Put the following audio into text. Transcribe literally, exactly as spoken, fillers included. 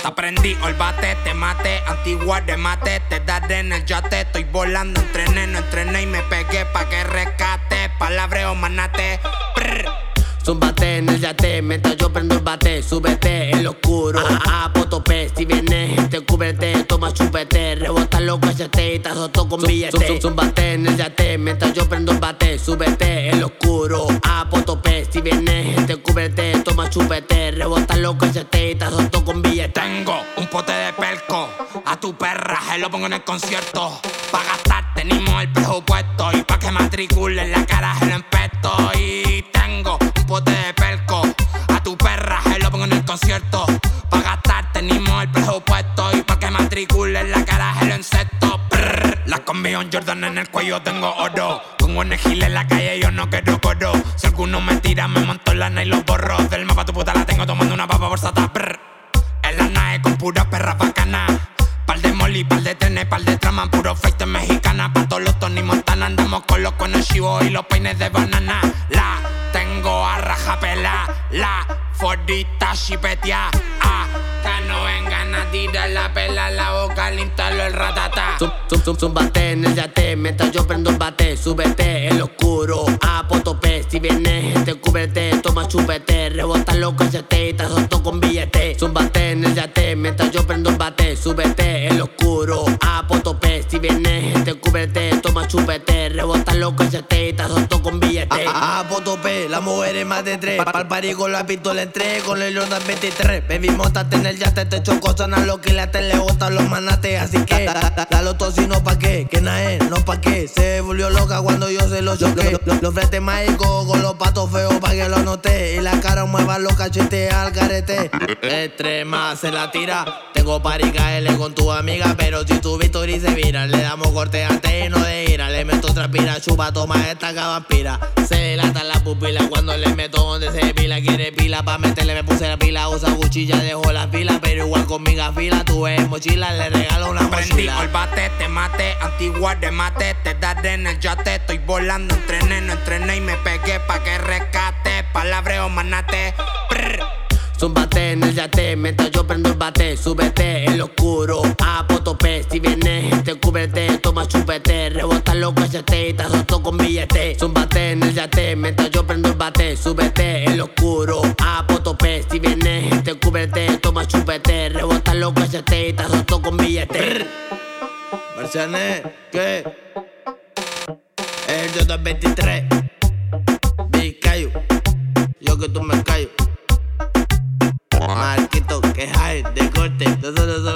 Te aprendí, olvate, te mate, antigua de mate, te daré en el yate. Estoy volando, entrené, no entrené y me pegué pa' que rescate. Palabreo, manate. Prr. Zúmbate en el yate, mientras yo prendo el bate. Súbete en lo oscuro, a potope. Si viene gente, cúbrete, toma chupete. Rebota los cachetes y te azoto con billete. Zúmbate en el yate, mientras yo prendo el bate. Súbete en lo oscuro, a potope. Si viene gente, cúbrete, toma chupete. Rebota los cachetes y te azoto con billete. Tengo un pote de perco, a tu perra se lo pongo en el concierto. Pa' gastar tenemos el presupuesto y pa' que matriculen la cara se lo empesto. Y tengo un pote de perco, a tu perra se lo pongo en el concierto. Pa' gastar tenemos el presupuesto y pa' que matriculen la cara se lo encesto. Brrr. La combi on Jordan en el cuello tengo oro. Con un gil en la calle yo no quiero coro. Si alguno me tira me monto en lana y los borro. Del mapa tu puta la tengo tomando una papa por sata. Brrr. En la nave con puras perras bacanas. Par de molly, par de trenes, par de tramas. Puro feite mexicana. Pa' todos los Tony Montana. Andamos con los cuernos chivos y los peines de banana. La tengo a rajapela. La Fordita chipetea. Ah, que no vengan a tirar la pela. La boca le instalo el ratata. Zum, zum, zum, zumbate en el yate, mientras yo prendo el bate. Súbete en lo oscuro, a potope. Si viene gente, cúbrete, toma chupete. Rebota los cachetes y te azoto con billete. Zumbate en el yate, mientras yo prendo el bate. Súbete en lo oscuro, a potope. Si viene gente, cúbrete, toma chupete. Rebota los cachetes y te azoto con billete. A, a, a potope, la mujer es más de tres. Pa, pa'l party con la pistola entré, con el Jordan veintitrés. Baby, montate en el yate, te choco, sana lo que le le gustan los manates. Así que, da, da, da los tocinos pa' qué, que na es, no pa' qué. Se volvió loca cuando yo se lo choqué. Los lo, fretes mágicos con los patos feos pa' que lo noté. Y la cara mueva los cachetes al carete. Extrema se la tira. Tengo party caerle con tu amiga, pero si tu victoria se vira, le damos corte antes y no de ira. Le meto otra pila, chupa, toma esta vampira. Se dilata la pupila cuando le meto donde se pila. Quiere pila pa' meterle, me puse la pila. Usa cuchilla, dejo la pila, pero igual conmigo fila. Tú ves mochila, le regalo una Prendí, mochila. olvate, te mate, antigua de mate. Te daré en el yate, estoy volando, entrené, no entrené y me pegué pa' que rescate. Palabreo, manate. Prr. Zúmbate en el yate, mientras yo prendo el bate. Súbete en lo oscuro, a potope. Si viene gente, cúbrete, toma chupete. Rebota los cachetes y te azoto con billete. Zúmbate en el yate, mientras yo prendo el bate. Súbete en lo oscuro, a potope. Si viene gente, cúbrete, toma chupete. Rebota los cachetes y te azoto con billete. Marciané, ¿qué? El Jordan veintitrés. Big Cayo. Yo que tú me callo. Marquito, que high de corte.